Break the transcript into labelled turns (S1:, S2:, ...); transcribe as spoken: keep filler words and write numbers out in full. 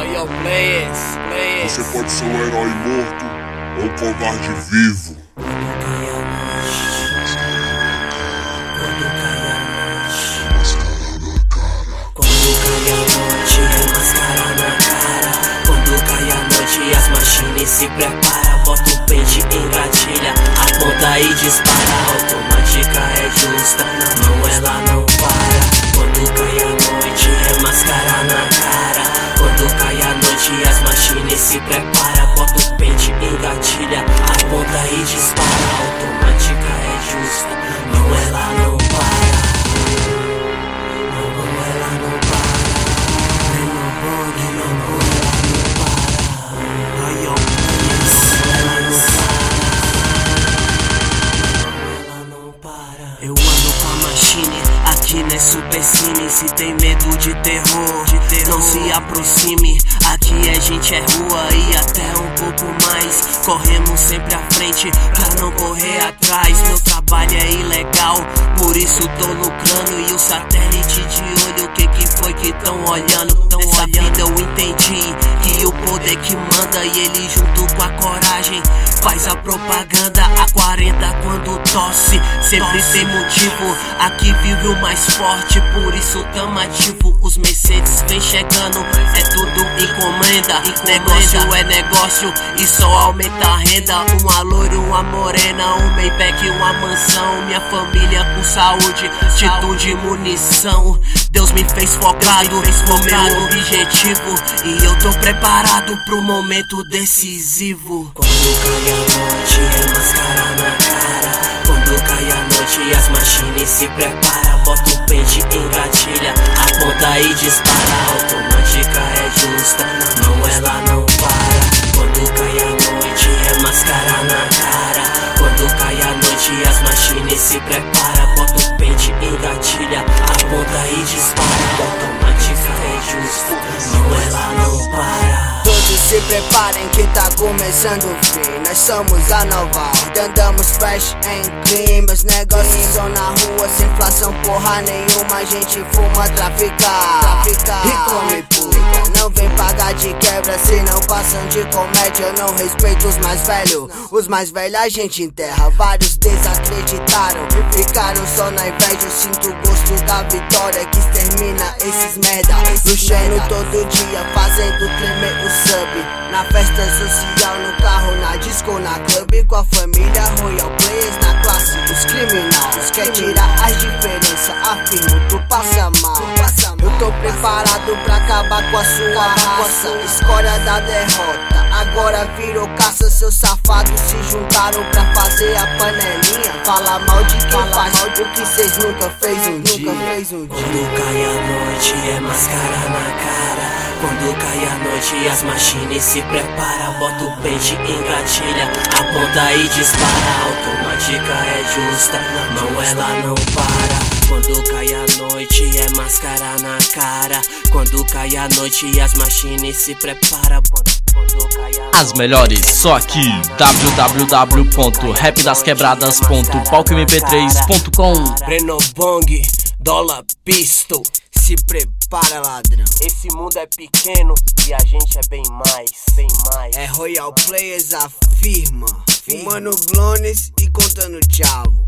S1: Royal Players, Players.
S2: Você pode ser um herói morto ou um covarde vivo.
S1: Quando cai a noite, quando cai a noite, quando cai a noite, é máscara na cara. Quando cai a noite, as machines se preparam. Bota o pente, engatilha, aponta e dispara. Automática é justa, na mão ela não para. Quando cai a noite, é máscara na cara. Quando cai a noite, as machines se preparam. Bota o pente, engatilha, aponta e dispara. Automática é justa, na mão ela não para. Na mão ela não para. Nem no bug, na mão ela não para. Royal Players, ela não para. Ela não para. Eu ando com a machine, aqui não é super cine. Se tem medo de terror, de terror, não se aproxime. Aqui a gente é rua e até um pouco mais. Corremos sempre à frente pra não correr atrás. Meu trabalho é ilegal, por isso tô lucrando. E o satélite de olho, o que que foi que tão olhando? Tão Nessa olhando. Vida eu entendi que o poder que manda, e ele junto com a coragem faz a propaganda. A quarenta quando tosse, sempre tem motivo. Aqui vive o mais forte, por isso tamo ativo. Os Mercedes vem chegando, é tudo encomenda. Negócio é negócio e só aumenta a renda. Uma loira, uma morena, um Maybach, uma mansão. Minha família com saúde, atitude e munição. Deus me fez focado no meu objetivo, e eu tô preparado pro momento decisivo. Quando cai a noite, é máscara na cara. Quando cai a noite, as machines se preparam. Bota o pente, engatilha, aponta e dispara. Automática é justa, na mão ela não para. Quando cai a noite, é máscara na cara. Quando cai a noite, as machines se preparam. Bota o pente, engatilha, aponta e dispara. Automática é justa, na mão ela não para.
S3: Todos se preparem que tá começando o fim. Nós somos a nova ordem, andamos fresh and clean. Meus negócios são na rua, sem inflação porra nenhuma. A gente fuma, traficar, traficar e come puta. Não vem pagar de quebra se não passam de comédia. Eu não respeito os mais velhos, os mais velhos a gente enterra. Vários desacreditaram, ficaram só na inveja. Eu sinto o gosto da vitória que extermina esses merda. Luxando todo dia, fazendo tremer o sub. Na festa social, no carro, na disco, na clube. Com a família, Royal Players na classe. Os criminosos quer tirar as diferenças, afirmo, tu passa mal. Eu tô preparado pra acabar com a sua raça. Escolha da derrota, agora virou caça. Seus safados se juntaram pra fazer a panelinha. Fala mal de quem faz mal do que cês nunca fez um dia.
S1: Quando cai a noite, é máscara na cara. Quando cai a noite, as machines se preparam. Bota o pente, engatilha, aponta e dispara. Automática é justa, na mão ela não para. Quando cai a noite, é máscara na cara. Quando cai a noite, as machines se preparam. Quando cai a
S4: As melhores só aqui, w w w ponto rap das quebradas ponto palco m p três ponto com.
S1: Renobong, dólar pistol.
S3: Se prepara, ladrão.
S1: Esse mundo é pequeno e a gente é bem mais, bem mais.
S3: É Royal Players, afirma. Fumando blones e contando tchau.